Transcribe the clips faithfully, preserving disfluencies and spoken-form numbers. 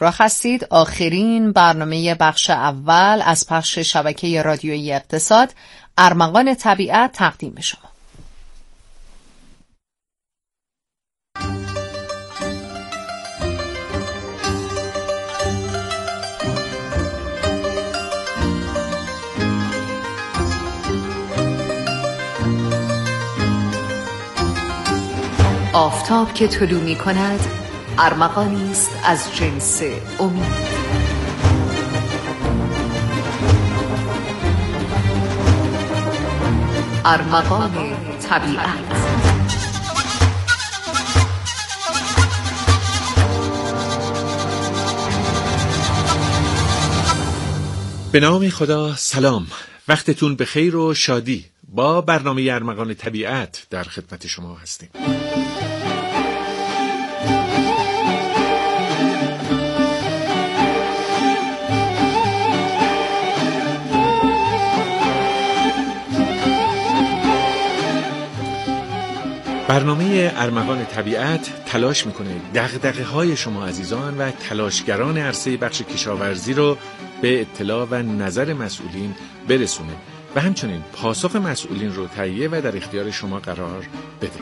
راه هستید آخرین برنامه بخش اول از پخش شبکه رادیویی اقتصاد ارمغان طبیعت تقدیم شما. آفتاب که طلوع می کند ارمغانی است از جنس امید. ارمغان طبیعت. به نام خدا. سلام، وقتتون بخیر و شادی. با برنامه ارمغان طبیعت در خدمت شما هستیم. برنامه ارمغان طبیعت تلاش میکنه دغدغه های شما عزیزان و تلاشگران عرصه بخش کشاورزی رو به اطلاع و نظر مسئولین برسونه و همچنین پاسخ مسئولین رو تهیه و در اختیار شما قرار بده.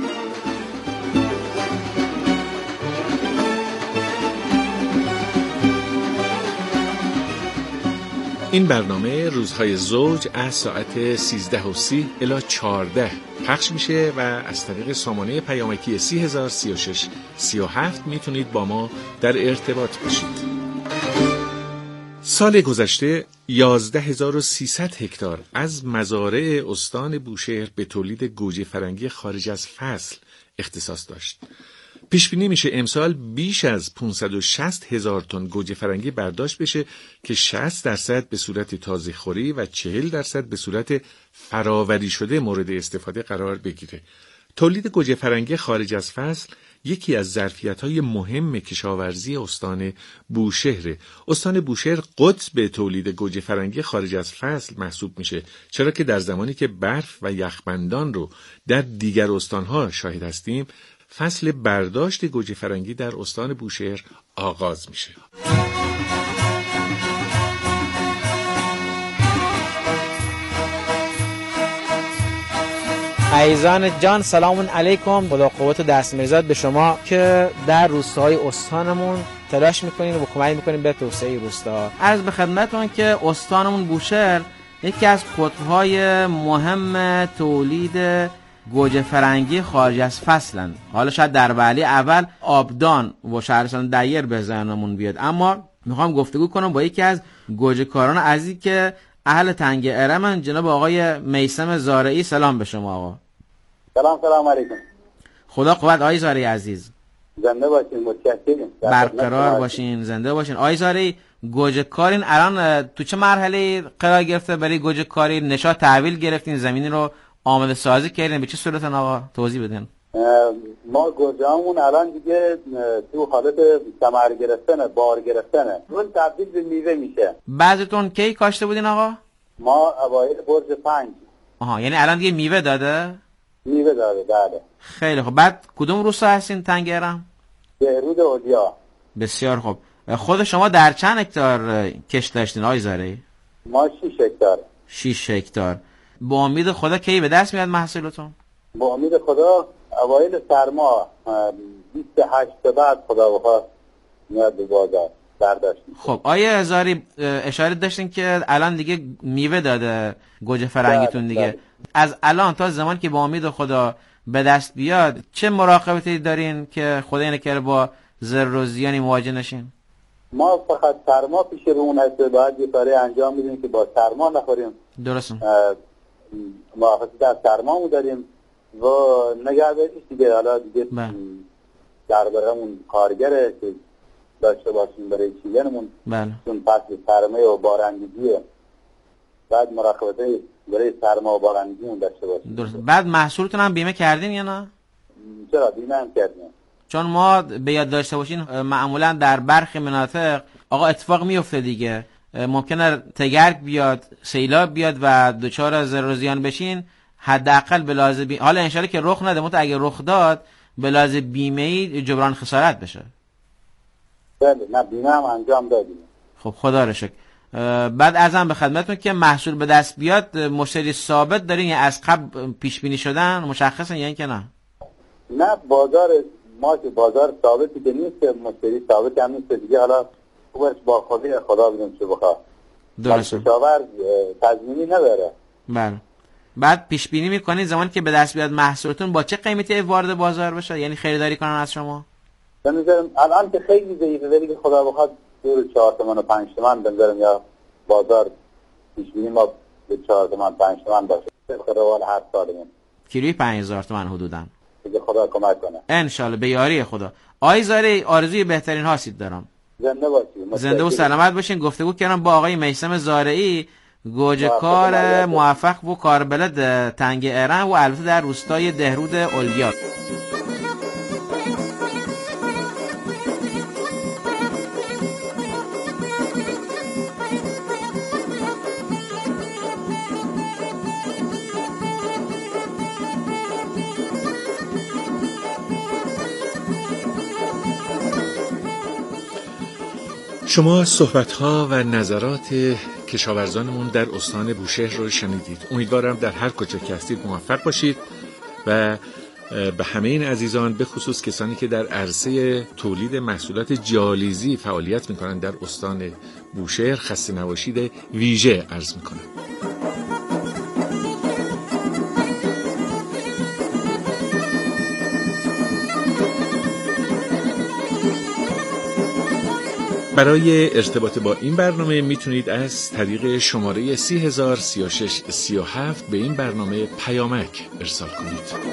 این برنامه روزهای زوج از ساعت سیزده و سی الی چهارده پخش میشه و از طریق سامانه پیامکی سی هزار و سی و شش سی و هفت میتونید با ما در ارتباط باشید. سال گذشته یازده هزار و سیصد هکتار از مزارع استان بوشهر به تولید گوجه فرنگی خارج از فصل اختصاص داشت. پیش بینی میشه امسال بیش از پانصد و شصت هزار تن گوجه فرنگی برداشت بشه که شصت درصد به صورت تازه خوری و چهل درصد به صورت فراوری شده مورد استفاده قرار بگیره. تولید گوجه فرنگی خارج از فصل یکی از ظرفیت‌های مهم کشاورزی استان بوشهر. استان بوشهر قطب تولید گوجه فرنگی خارج از فصل محسوب میشه، چرا که در زمانی که برف و یخبندان رو در دیگر استان‌ها شاهد هستیم، فصل برداشت گوجه فرنگی در استان بوشهر آغاز میشه. عزیزان جان، سلام علیکم. خدا قوت و دست میرزاد به شما که در روستاهای استانمون تلاش میکنین و کمک میکنین به توسعه روستا. عرض به خدمتتون که استانمون بوشهر یکی از قطب‌های مهم تولید گوجه فرنگی خارج از فصلن. حالا شاید در وهله اول آبدان و شهرستان دیر به ذهنمون بیاد، اما میخوام گفتگو کنم با یکی از گوجه کاران عزیزی که اهل تنگ ارمن، جناب آقای میثم زارعی. سلام به شما آقا. سلام سلام علیکم. خدا قوت آقای زارعی عزیز. زنده باشین، متشکرم. برقرار باشین، زنده باشین. آقای زارعی، گوجه کارین الان تو چه مرحله قرار گرفته؟ برای گوجه کاری نشاط تحویل گرفتین، زمینی رو آماده سازی کردین، به چه صورت آقا توضیح بدین؟ ما گوجه‌مون الان دیگه تو حالت ثمر گرفتنه، بار گرفتنه، اون تبدیل به میوه میشه. بعضیتون کی کاشته بودین آقا؟ ما اوایل برج پنج. آها، یعنی الان دیگه میوه داده؟ میوه داده، بله. خیلی خب. بعد کدوم روستا هستین تنگ ارم؟ بهرود اولیا. بسیار خوب. خود شما در چند هکتار کشت داشتین آقای زارعی؟ ما شش هکتار. شش هکتار. با امید خدا کی به دست میاد محصولتون؟ با امید خدا اوایل سرما بیست و هشت به بعد خدا بخواد میاد به بازار برداشتیم. خب آیه زاری اشاره داشتین که الان دیگه میوه داده گوجه فرنگیتون دیگه. بله. از الان تا زمان که با امید خدا به دست بیاد چه مراقبتی دارین که خدای نکنه با ضرر و زیانی مواجه نشین؟ ما فقط سرما پیش رومون هست، باید یه کاری انجام میدیم که با سرما نخوریم. درسته. محافظت از سرمامو داریم و نگهداریش دیگه. حالا دیگه دربارمون کارگره که داشته باشیم برای چیدنمون. بله. چون فصل سرمایه و بارندگیه، بعد مراقبت برای سرما و بارندگیمون داشته باشیم. درسته. بعد محصولتون هم بیمه کردین یا نه؟ چرا بیمه هم کردیم. چون ما به یاد داشته باشین معمولا در برخی مناطق آقا اتفاق میفته دیگه، ممکنه تگرگ بیاد، سیلاب بیاد و دچار ضرر و زیان بشین. حداقل به لحاظ بی... حالا ان شاءالله که رخ نده، مت اگه رخ داد به لحاظ بیمه‌ای جبران خسارت بشه. بله، نه بیمه هم انجام دادیم. خب خدا رو شکر. بعد ازم به خدمتتون که محصول به دست بیاد مشتری ثابت دارین یا از قبل پیش بینی شدن مشخصن یا اینکه نه؟ نه بازار ما که بازار ثابتی که نیست، مشتری ثابت هم نیست دیگه. حالا خوبش با خودی خدا بدون چه بخواه. درسته. کشاورز تضمینی نداره. بله. بعد پیش بینی میکنید زمانی که به دست بیاد محصولتون با چه قیمتی وارد بازار بشه، یعنی خریداری کنن از شما؟ بنظرم الان که خیلی ضعیفه، ولی که خدا بخواد دور چهار تومن و پنج تومن بنظرم یا بازار پیش بینی ما به چهار تومن پنج تومن باشه. طبق روال هر سالمون کیلویی پنج هزار تومن حدوداً. دیگه خدا کمک کنه. ان شاء الله به یاری خدا. آقای زارعی آرزوی بهترین هاستید دارم. زنده باشید. زنده و سلامت باشین. گفتگو کردم با آقای میثم زارعی، گوجه‌کار موفق و کاربلد تنگ ارم و البته در روستای دهرود اولیا. شما صحبت‌ها و نظرات کشاورزانمون در استان بوشهر رو شنیدید. امیدوارم در هر کجا که هستید موفق باشید و به همه این عزیزان به خصوص کسانی که در عرصه تولید محصولات جالیزی فعالیت می‌کنند در استان بوشهر خسته نباشید ویژه عرض می‌کنم. برای ارتباط با این برنامه میتونید از طریق شماره سی هزار سی و شش سی و هفت به این برنامه پیامک ارسال کنید.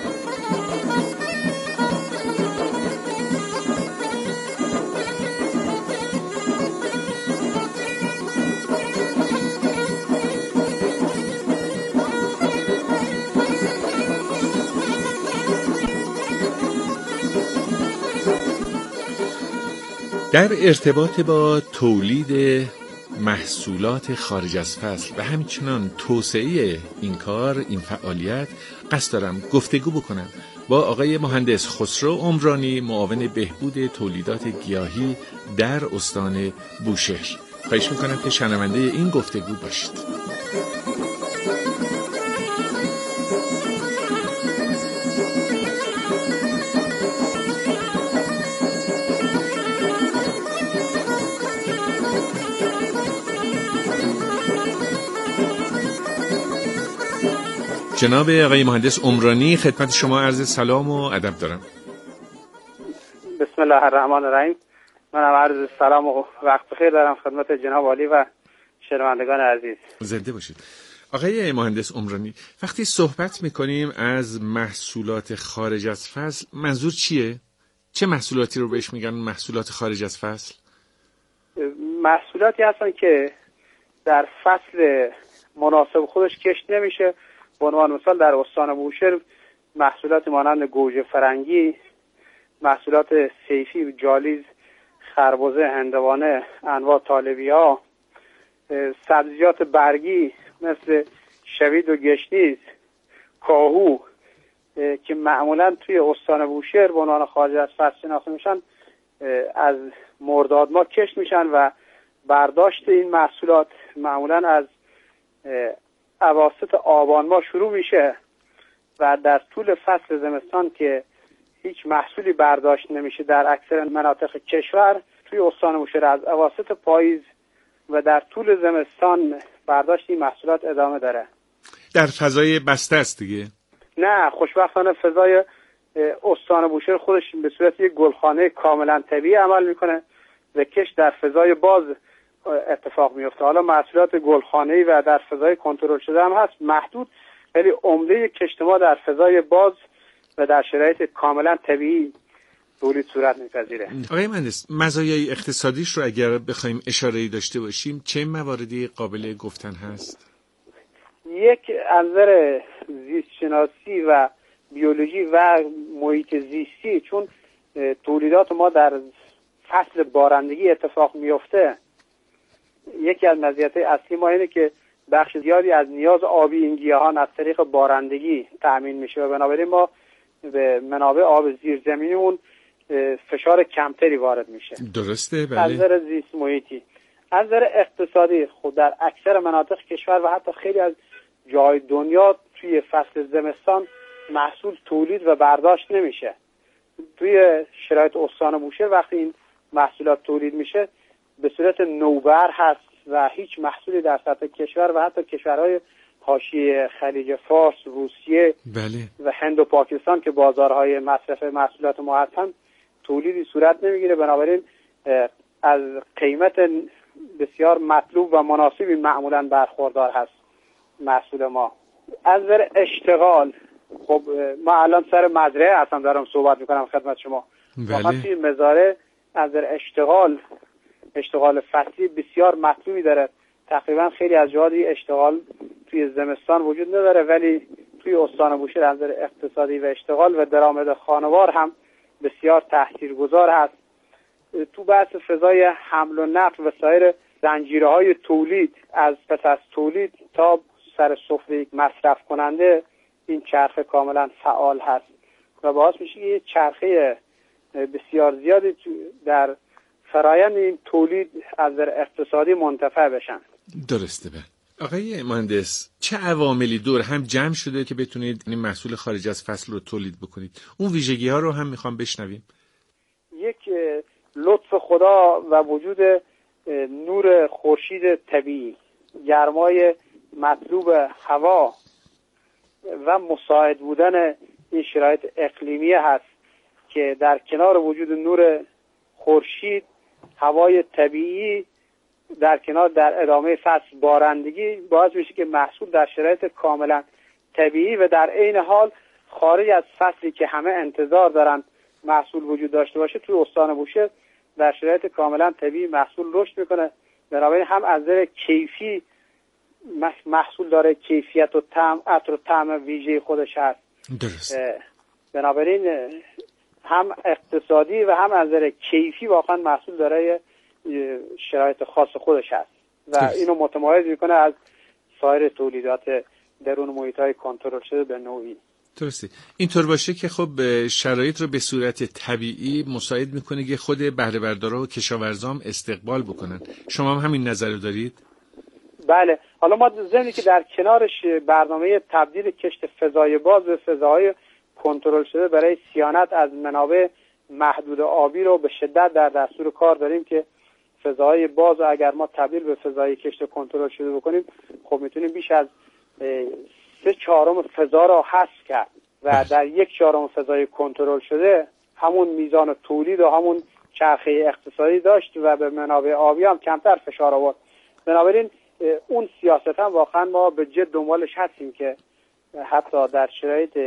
در ارتباط با تولید محصولات خارج از فصل و همچنان توسعه این کار، این فعالیت، قصد دارم گفتگو بکنم با آقای مهندس خسرو عمرانی، معاون بهبود تولیدات گیاهی در استان بوشهر. خواهش میکنم که شنونده این گفتگو باشید. جناب آقای مهندس عمرانی، خدمت شما عرض سلام و ادب دارم. بسم الله الرحمن الرحیم. من عرض سلام و وقت بخیر دارم خدمت جناب عالی و شنوندگان عزیز. زنده باشید. آقای مهندس عمرانی، وقتی صحبت میکنیم از محصولات خارج از فصل، منظور چیه؟ چه محصولاتی رو بهش میگن محصولات خارج از فصل؟ محصولاتی هستن که در فصل مناسب خودش کشت نمیشه. به عنوان مثال در استان بوشهر محصولات مانند گوجه فرنگی، محصولات صیفی و جالیز، خربزه، هندوانه، انواع طالبی‌ها، سبزیجات برگی مثل شوید و گشنیز، کاهو که معمولا توی استان بوشهر به عنوان خارج از فصل شناخته میشن، از مرداد ماه کشت میشن و برداشت این محصولات معمولا از اواسط آبان ماه شروع میشه و در طول فصل زمستان که هیچ محصولی برداشت نمیشه در اکثر مناطق کشور، توی استان بوشهر از اواسط پاییز و در طول زمستان برداشت این محصولات ادامه داره. در فضای بسته است دیگه؟ نه، خوشبختانه فضای استان بوشهر خودش به صورت یک گلخانه کاملا طبیعی عمل میکنه و کشت در فضای باز اتفاق میفته. حالا محصولات گلخانه‌ای و در فضای کنترل شده هم هست، محدود، ولی عمده کشت ما در فضای باز و در شرایط کاملا طبیعی تولید صورت می‌پذیره. آقای مهندس، مزایای اقتصادیش رو اگر بخوایم اشاره‌ای داشته باشیم چه مواردی قابل گفتن هست؟ یک، از نظر زیست شناسی و بیولوژی و محیط زیستی، چون تولیدات ما در فصل بارندگی اتفاق میفته، یکی از مزیت‌های اصلی ما اینه که بخش زیادی از نیاز آبی این گیاهان از طریق بارندگی تأمین میشه و بنابراین ما به منابع آب زیرزمینیمون فشار کمتری وارد میشه. درسته. بله. از نظر زیست محیطی، از نظر اقتصادی خود در اکثر مناطق کشور و حتی خیلی از جای دنیا توی فصل زمستان محصول تولید و برداشت نمیشه. توی شرایط استان بوشهر وقتی این محصولات تولید میشه به صورت نوبر هست و هیچ محصولی در سطح کشور و حتی کشورهای حاشیه خلیج فارس، روسیه بله. و هند و پاکستان که بازارهای مصرف محصولات ما هستن تولیدی صورت نمیگیره. بنابراین از قیمت بسیار مطلوب و مناسبی معمولا برخوردار هست محصول ما. از نظر اشتغال، خب ما الان سر مزرعه هستم دارم صحبت میکنم خدمت شما. بله. توی مزارع از نظر اشتغال اشتغال فصلی بسیار مطلوبی داره. تقریبا خیلی از جاهای اشتغال توی زمستان وجود نداره، ولی توی استان بوشهر از نظر اقتصادی و اشتغال و درآمد خانوار هم بسیار تاثیرگذار هست. تو بحث فضای حمل و نقل و سایر زنجیره‌های تولید از پس از تولید تا سر سفره یک مصرف کننده این چرخه کاملا فعال هست و باعث میشه که یه چرخه بسیار زیادی در فرایند این تولید از نظر اقتصادی منتفع بشن. درسته. به آقای مهندس، چه عواملی دور هم جمع شده که بتونید این محصول خارج از فصل رو تولید بکنید؟ اون ویژگی ها رو هم میخوام بشنویم. یک لطف خدا و وجود نور خورشید طبیعی، گرمای مطلوب هوا و مساعد بودن این شرایط اقلیمی هست که در کنار وجود نور خورشید، هوای طبیعی در کنار در ادامه فصل بارندگی باعث میشه که محصول در شرایط کاملا طبیعی و در عین حال خارج از فصلی که همه انتظار دارن محصول وجود داشته باشه توی استان بوشهر در شرایط کاملا طبیعی محصول رشد میکنه. بنابراین هم از نظر کیفی محصول داره کیفیت و طعم، عطر و طعم ویژه خودش هست. درست. بنابراین هم اقتصادی و هم از نظر کیفی واقعا محصول داره شرایط خاص خودش هست و درست. اینو متمایز میکنه از سایر تولیدات درون محیط‌های کنترل شده به نوعی. درسته. اینطور باشه که خب شرایط رو به صورت طبیعی مساعد میکنه که خود بهره بردارا و کشاورزام استقبال بکنن. شما هم همین نظر رو دارید؟ بله. حالا ما ضمن که در کنارش برنامه تبدیل کشت فضای باز به فضاهای کنترل شده برای صیانت از منابع محدود آبی رو به شدت در دستور کار داریم که فضای باز رو اگر ما تبدیل به فضای کشت کنترل شده بکنیم خب میتونیم بیش از سه چهارم فضا رو حذف کرد و در یک چهارم فضای کنترل شده همون میزان تولید و همون چرخه اقتصادی داشت و به منابع آبی هم کمتر فشار آورد. بنابراین اون سیاست هم واقعا ما به جد دنبالش هستیم که حتی در شرایط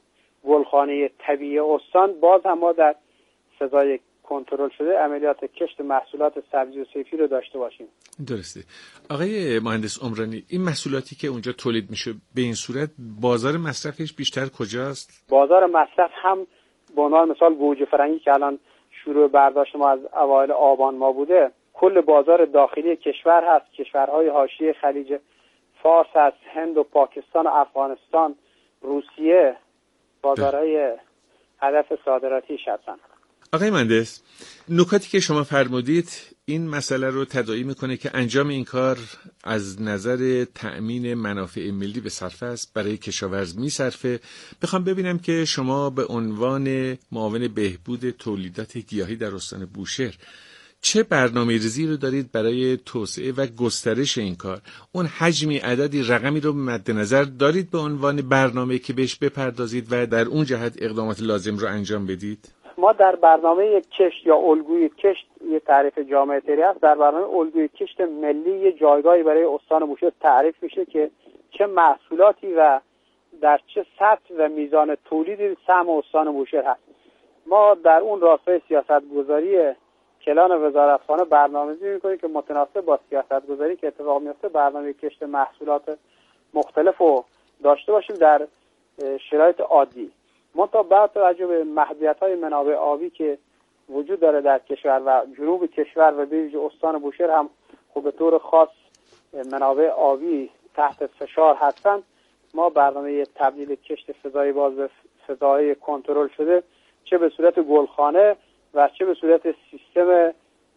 گلخانه طبیعی استان باز هم ما در فضای کنترل شده عملیات کشت محصولات سبزی و صیفی رو داشته باشیم. درسته. آقای مهندس عمرانی، این محصولاتی که اونجا تولید میشه به این صورت بازار مصرفش بیشتر کجاست؟ بازار مصرف هم به عنوان مثال گوجه فرنگی که الان شروع برداشت ما از اوایل آبان ما بوده، کل بازار داخلی کشور هست، کشورهای حاشیه خلیج فارس هست، هند و پاکستان و افغانستان، روسیه بازارهای هدف صادراتیش هستن. آقای مهندس، نکاتی که شما فرمودید این مسئله رو تداعی میکنه که انجام این کار از نظر تأمین منافع ملی به صرفه است، برای کشاورز میصرفه. بخوام ببینم که شما به عنوان معاون بهبود تولیدات گیاهی در استان بوشهر چه برنامه‌ریزی رو دارید برای توسعه و گسترش این کار؟ اون حجمی، عددی، رقمی رو مد نظر دارید به عنوان برنامه که بهش بپردازید و در اون جهت اقدامات لازم رو انجام بدید؟ ما در برنامه کشت یا الگوی کشت یه تعریف جامع تری هست. در برنامه الگوی کشت ملی یه جایگاهی برای استان بوشهر تعریف میشه که چه محصولاتی و در چه سطح و میزان تولیدی سهم استان بوشهر هست. ما در اون راستای سیاست‌گذاری کلان وزارتخانه برنامه‌ریزی می‌کنیم که متناسب با سیاست‌گذاری که اتفاق میفته برنامه کشت محصولات مختلف رو داشته باشیم در شرایط عادی. منتها بعد توجه به محدودیت‌های منابع آبی که وجود داره در کشور و جنوب کشور و به ویژه استان بوشهر هم خب به طور خاص منابع آبی تحت فشار هستند، ما برنامه تبدیل کشت فضای باز به فضای کنترل شده چه به صورت گلخانه و چه به صورت سیستم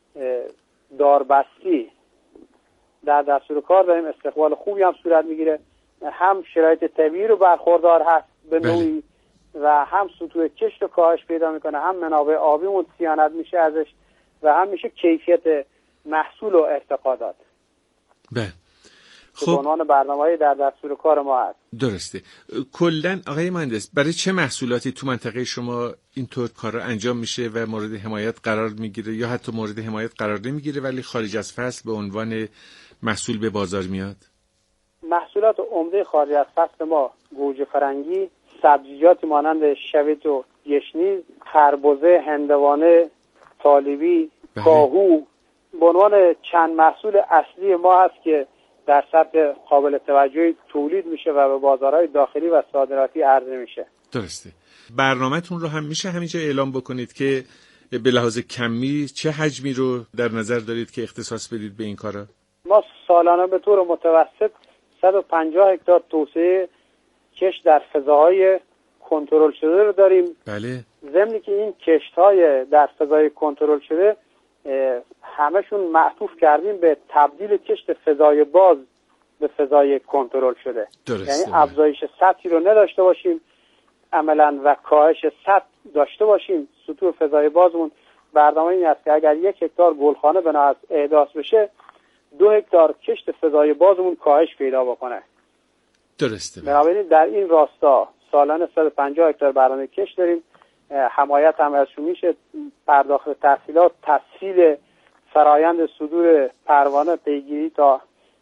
داربستی در دستور کار داریم. استقبال خوبی هم صورت میگیره، هم شرایط طبیعی رو برخوردار هست به نوعی و هم سطوح کشت و کاهش پیدا میکنه، هم منابع آبیمون صیانت میشه ازش و هم میشه کیفیت محصول و ارتقا داد. بله. خب به عنوان برنامه‌ای در دستور کار ما هست. درسته. کلاً آقای مهندس برای چه محصولاتی تو منطقه شما اینطور کارا انجام میشه و مورد حمایت قرار میگیره یا حتی مورد حمایت قرار نمیگیره ولی خارج از فصل به عنوان محصول به بازار میاد؟ محصولات عمده خارج از فصل ما گوجه فرنگی، سبزیجات مانند شویت و گشنیز، خربزه، هندوانه، طالبی، بله. کاهو به عنوان چند محصول اصلی ما هست که در سطح قابل توجهی تولید میشه و به بازارهای داخلی و صادراتی عرضه میشه. درسته. برنامه‌تون رو هم میشه همینجا اعلام بکنید که به لحاظ کمی چه حجمی رو در نظر دارید که اختصاص بدید به این کارا؟ ما سالانه به طور متوسط صد و پنجاه هکتار توسعه کشت در فضاهای کنترل شده رو داریم. بله. ضمن که این کشت‌های در فضای کنترل شده همشون معطوف کردیم به تبدیل کشت فضای باز به فضای کنترل شده. درسته. یعنی افزایش سطحی رو نداشته باشیم عملاً و کاهش سطح داشته باشیم. سطوح فضای بازمون برنامه این است که اگر یک هکتار گلخانه بنا احداث بشه دو هکتار کشت فضای بازمون کاهش پیدا بکنه. درسته. بنابراین در این راستا سالانه صد و پنجاه هکتار برنامه کشت داریم. حمایت هم ازشون میشه، پرداخت تسهیلات، تسهیل فرایند صدور پروانه، پیگیری تا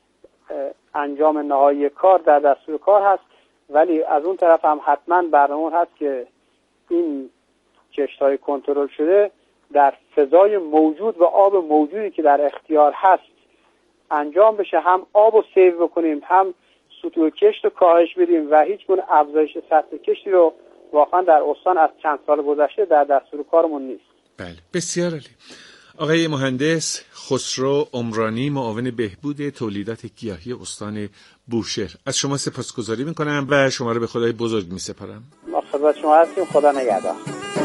انجام نهایی کار در دستور کار هست. ولی از اون طرف هم حتما برنامه هست که این کشت‌های کنترل شده در فضای موجود و آب موجودی که در اختیار هست انجام بشه، هم آب رو سیو بکنیم، هم سطوح کشت رو کاهش بدیم و هیچ گونه افزایش سطح کشتی رو واقعا در استان از چند سال گذشته در دستور کارمون نیست. بله، بسیار عالی. آقای مهندس خسرو عمرانی، معاون بهبود تولیدات گیاهی استان بوشهر، از شما سپاسگزاری میکنم و شما رو به خدای بزرگ میسپارم. ما خدمت شما هستیم. خدا نگهدار.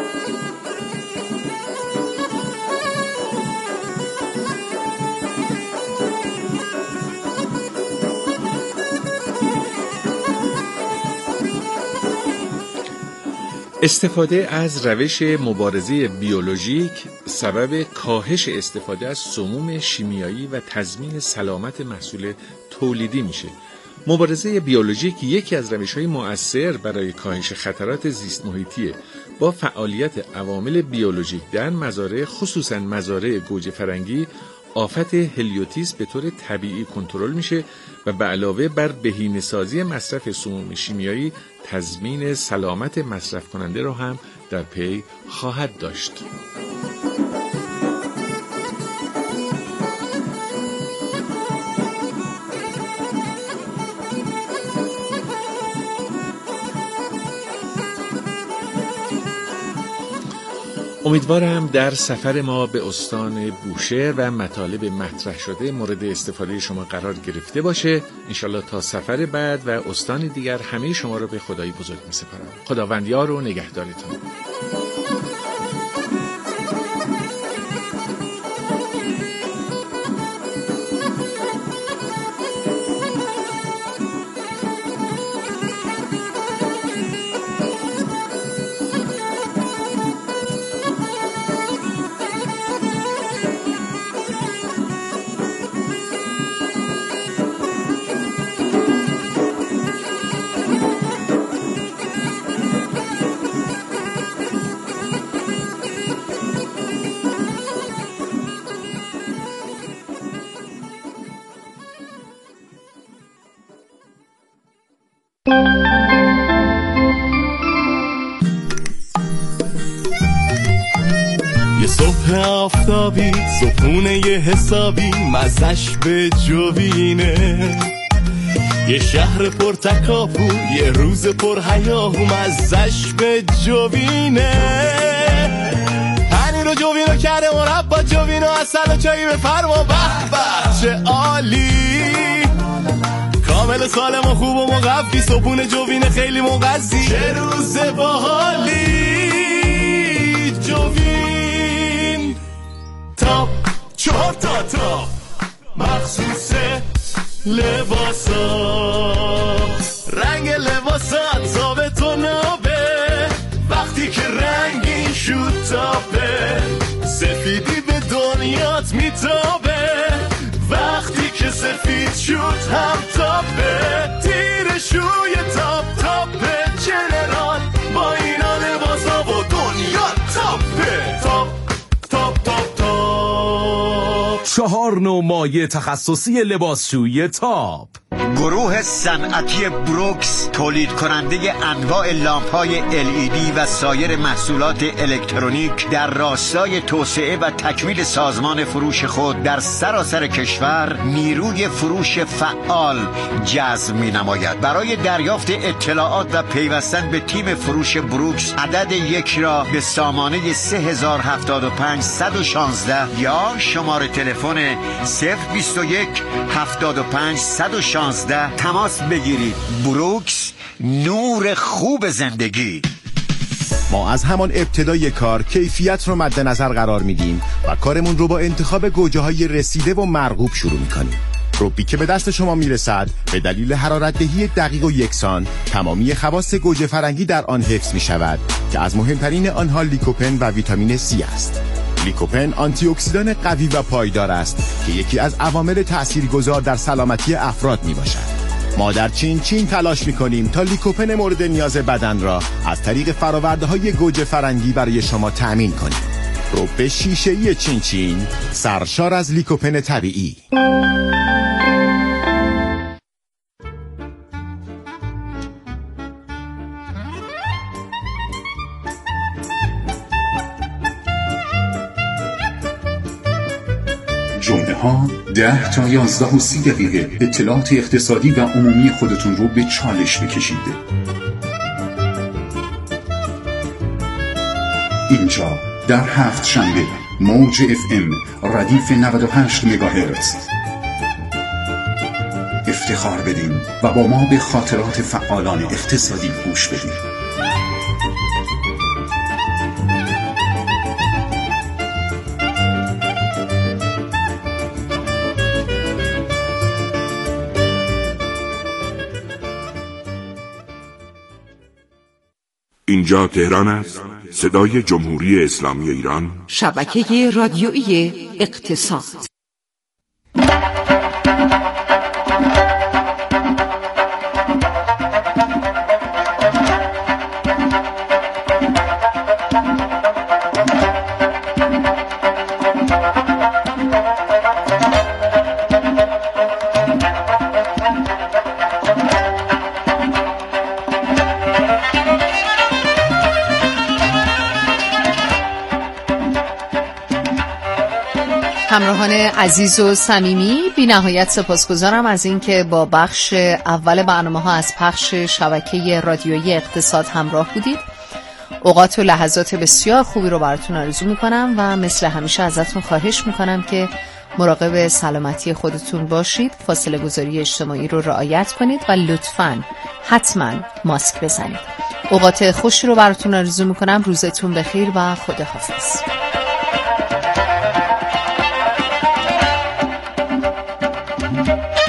استفاده از روش مبارزه بیولوژیک سبب کاهش استفاده از سموم شیمیایی و تضمین سلامت محصول تولیدی میشه. مبارزه بیولوژیک یکی از روش‌های مؤثر برای کاهش خطرات زیست محیطیه. با فعالیت عوامل بیولوژیک در مزارع، خصوصا مزارع گوجه فرنگی، آفت هلیوتیس به طور طبیعی کنترل میشه و به علاوه بر بهینه‌سازی مصرف سموم شیمیایی تضمین سلامت مصرف کننده رو هم در پی خواهد داشت. امیدوارم در سفر ما به استان بوشهر و مطالب مطرح شده مورد استفاده شما قرار گرفته باشه. انشالله تا سفر بعد و استان دیگر همه شما رو به خدای بزرگ می سپارم. خداوند یار و نگهدارتون. یه صبح آفتابی، صبحونه یه حسابی، مزش به جوینه. یه شهر پر تکاپو، یه روز پر هیاهو، مزش به جوینه. پنیر و جوینو کرده مربا، جوینو اصل و چایی بفرما، به به چه عالی. کامل سالم و خوب و مقفی، صبحونه جوینه خیلی مغذی، چه روز باحالی. جوینه تاپ چهار تا تاپ مخصوص لباسا، رنگ لباسات ثابت و نابه وقتی که رنگین شد تاپه، سفیدی به دنیات میتابه وقتی که سفید شد هم تاپه، تیر شوی تاپ تاپه جنرال با اینا لباسا و دنیا تاپه، تاپ تاپ تاپ تاپ. چهار نوع مایع تخصصی لباسشویی تاپ. گروه صنعتی بروکس تولید کننده انواع لامپ‌های ال ای دی و سایر محصولات الکترونیک در راستای توسعه و تکمیل سازمان فروش خود در سراسر کشور نیروی فروش فعال جذب می‌نماید. برای دریافت اطلاعات و پیوستن به تیم فروش بروکس عدد یک را به سامانه سه هزار و هفتاد و پنج صد و شانزده یا شماره تلفن صفر بیست و یک هفتاد و پنج صد و شانزده تماس بگیرید. بروکس، نور خوب زندگی. ما از همان ابتدای کار کیفیت رو مد نظر قرار میدیم و کارمون رو با انتخاب گوجه های رسیده و مرغوب شروع میکنیم. روبی که به دست شما میرسد به دلیل حرارت دهی دقیق و یکسان تمامی خواص گوجه فرنگی در آن حفظ می شود که از مهمترین آنها لیکوپن و ویتامین سی است. لیکوپن آنتی اکسیدان قوی و پایدار است که یکی از عوامل تاثیرگذار در سلامتی افراد می باشد. ما در چین چین تلاش می کنیم تا لیکوپن مورد نیاز بدن را از طریق فراورده های گوجه فرنگی برای شما تأمین کنیم. روب شیشه‌ای چین چین سرشار از لیکوپن طبیعی. جمعه ها ده تا یازده و سی دقیقه اطلاعات اقتصادی و عمومی خودتون رو به چالش بکشید. اینجا در هفت شنبه موج اف ام ردیف نود و هشت مگاهرتز. افتخار بدین و با ما به خاطرات فعالان اقتصادی گوش بدین. اینجا تهران است، صدای جمهوری اسلامی ایران، شبکه رادیویی اقتصاد. همراهان عزیز و صمیمی، بی نهایت سپاسگزارم از اینکه با بخش اول برنامه ها از پخش شبکه رادیویی اقتصاد همراه بودید. اوقات و لحظات بسیار خوبی رو براتون آرزو میکنم و مثل همیشه ازتون خواهش میکنم که مراقب سلامتی خودتون باشید، فاصله گذاری اجتماعی رو رعایت کنید و لطفاً حتما ماسک بزنید. اوقات خوشی رو براتون آرزو میکنم. روزتون بخیر و خداحافظ. Thank you.